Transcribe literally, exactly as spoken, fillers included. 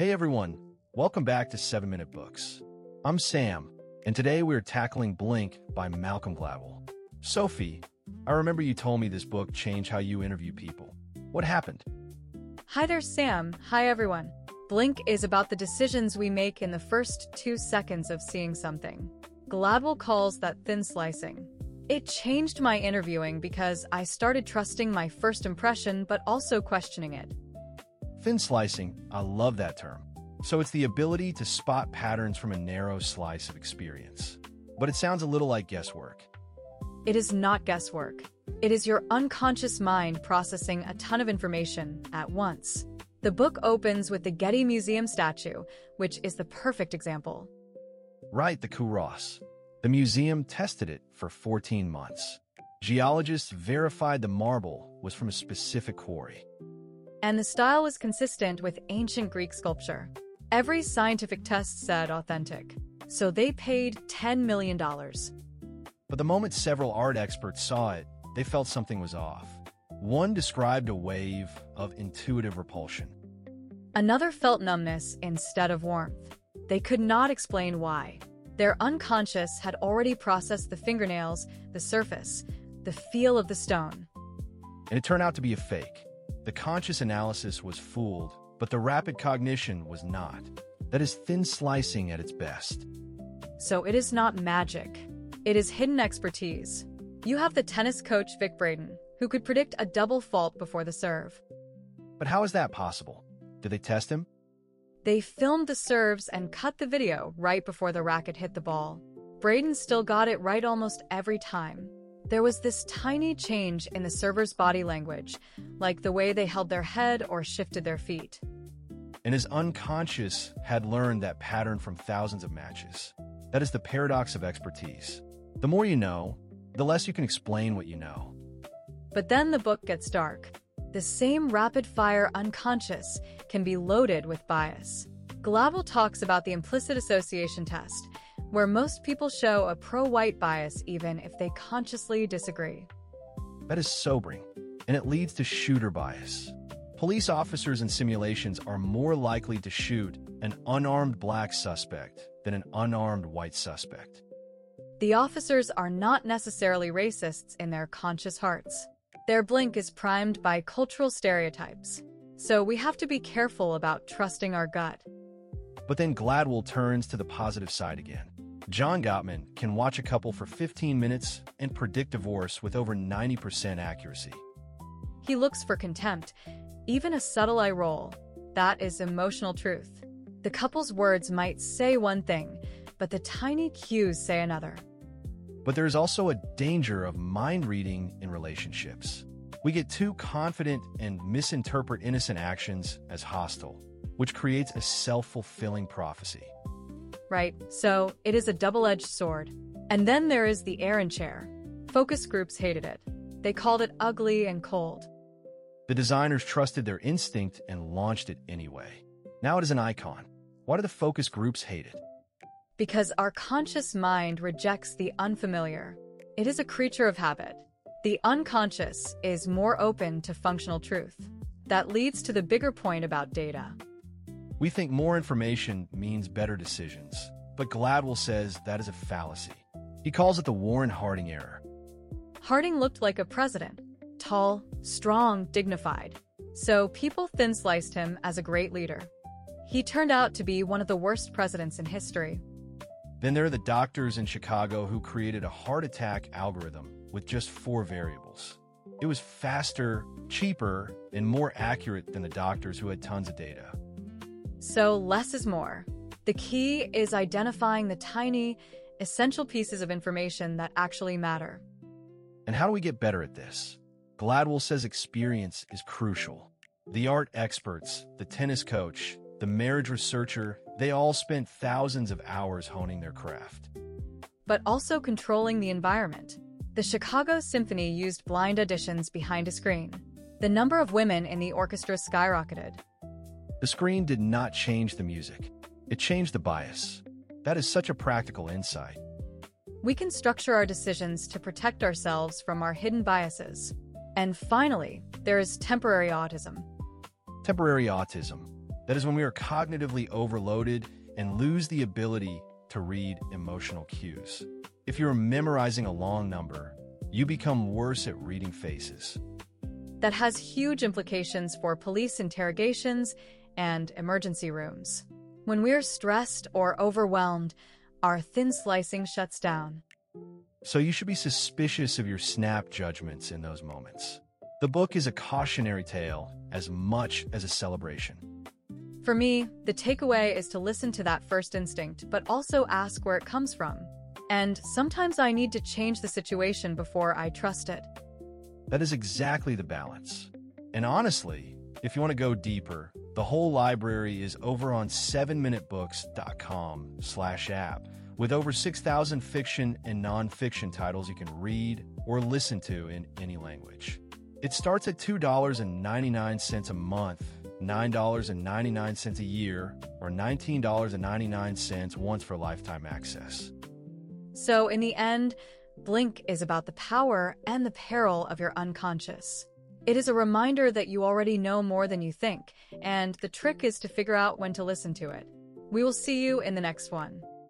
Hey everyone, welcome back to seven minute Books. I'm Sam, and today we're tackling Blink by Malcolm Gladwell. Sophie, I remember you told me this book changed how you interview people. What happened? Hi there, Sam. Hi, everyone. Blink is about the decisions we make in the first two seconds of seeing something. Gladwell calls that thin slicing. It changed my interviewing because I started trusting my first impression but also questioning it. Thin slicing, I love that term. So it's the ability to spot patterns from a narrow slice of experience. But it sounds a little like guesswork. It is not guesswork. It is your unconscious mind processing a ton of information at once. The book opens with the Getty Museum statue, which is the perfect example. Right, the Kouros. The museum tested it for fourteen months. Geologists verified the marble was from a specific quarry. And the style was consistent with ancient Greek sculpture. Every scientific test said authentic. So they paid ten million dollars. But the moment several art experts saw it, they felt something was off. One described a wave of intuitive repulsion. Another felt numbness instead of warmth. They could not explain why. Their unconscious had already processed the fingernails, the surface, the feel of the stone. And it turned out to be a fake. The conscious analysis was fooled, but the rapid cognition was not. That is thin slicing at its best. So it is not magic. It is hidden expertise. You have the tennis coach Vic Braden, who could predict a double fault before the serve. But how is that possible? Did they test him? They filmed the serves and cut the video right before the racket hit the ball. Braden still got it right almost every time. There was this tiny change in the server's body language, like the way they held their head or shifted their feet. And his unconscious had learned that pattern from thousands of matches. That is the paradox of expertise. The more you know, the less you can explain what you know. But then the book gets dark. The same rapid-fire unconscious can be loaded with bias. Gladwell talks about the implicit association test, where most people show a pro-white bias even if they consciously disagree. That is sobering, and it leads to shooter bias. Police officers in simulations are more likely to shoot an unarmed black suspect than an unarmed white suspect. The officers are not necessarily racists in their conscious hearts. Their blink is primed by cultural stereotypes. So we have to be careful about trusting our gut. But then Gladwell turns to the positive side again. John Gottman can watch a couple for fifteen minutes and predict divorce with over ninety percent accuracy. He looks for contempt, even a subtle eye roll. That is emotional truth. The couple's words might say one thing, but the tiny cues say another. But there's also a danger of mind reading in relationships. We get too confident and misinterpret innocent actions as hostile, which creates a self-fulfilling prophecy. Right, so it is a double-edged sword. And then there is the Aaron chair. Focus groups hated it. They called it ugly and cold. The designers trusted their instinct and launched it anyway. Now it is an icon. Why do the focus groups hate it? Because our conscious mind rejects the unfamiliar. It is a creature of habit. The unconscious is more open to functional truth. That leads to the bigger point about data. We think more information means better decisions, but Gladwell says that is a fallacy. He calls it the Warren Harding error. Harding looked like a president. Tall, strong, dignified. So people thin-sliced him as a great leader. He turned out to be one of the worst presidents in history. Then there are the doctors in Chicago who created a heart attack algorithm with just four variables. It was faster, cheaper, and more accurate than the doctors who had tons of data. So less is more. The key is identifying the tiny, essential pieces of information that actually matter. And how do we get better at this? Gladwell says experience is crucial. The art experts, the tennis coach, the marriage researcher, they all spent thousands of hours honing their craft. But also controlling the environment. The Chicago Symphony used blind auditions behind a screen. The number of women in the orchestra skyrocketed. The screen did not change the music. It changed the bias. That is such a practical insight. We can structure our decisions to protect ourselves from our hidden biases. And finally, there is temporary autism. Temporary autism. That is when we are cognitively overloaded and lose the ability to read emotional cues. If you're memorizing a long number, you become worse at reading faces. That has huge implications for police interrogations and emergency rooms. When we're stressed or overwhelmed, our thin slicing shuts down. So you should be suspicious of your snap judgments in those moments. The book is a cautionary tale as much as a celebration. For me, the takeaway is to listen to that first instinct, but also ask where it comes from. And sometimes I need to change the situation before I trust it. That is exactly the balance. And honestly, if you want to go deeper, the whole library is over on seven minute books dot com slash app with over six thousand fiction and nonfiction titles you can read or listen to in any language. It starts at two dollars and ninety-nine cents a month, nine dollars and ninety-nine cents a year, or nineteen dollars and ninety-nine cents once for lifetime access. So in the end, Blink is about the power and the peril of your unconscious. It is a reminder that you already know more than you think, and the trick is to figure out when to listen to it. We will see you in the next one.